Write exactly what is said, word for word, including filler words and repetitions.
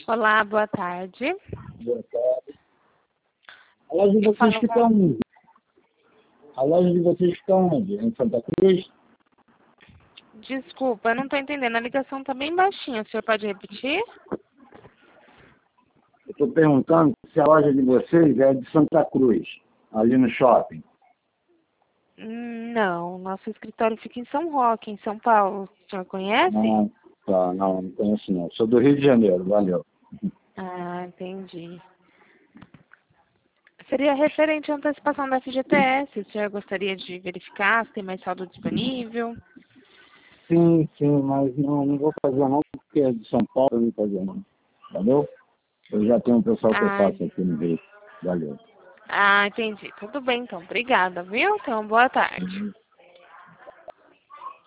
Olá, boa tarde. Boa tarde. A loja de Eu vocês falo fica onde? A loja de vocês fica onde? Em Santa Cruz? Desculpa, eu não estou entendendo. A ligação está bem baixinha. O senhor pode repetir? Eu estou perguntando se a loja de vocês é de Santa Cruz, ali no shopping. Hum, Não, nosso escritório fica em São Roque, em São Paulo. O senhor conhece? Não, tá, não, não conheço não. Sou do Rio de Janeiro, valeu. Ah, entendi. Seria referente à antecipação da F G T S. O senhor gostaria de verificar se tem mais saldo disponível? Sim, sim, mas não, não vou fazer não, porque é de São Paulo, eu não vou fazer não. Valeu? Eu já tenho um pessoal que eu Ah, faço aqui no Rio. Valeu. ah, entendi. Tudo bem, então. Obrigada, viu? Então, boa tarde.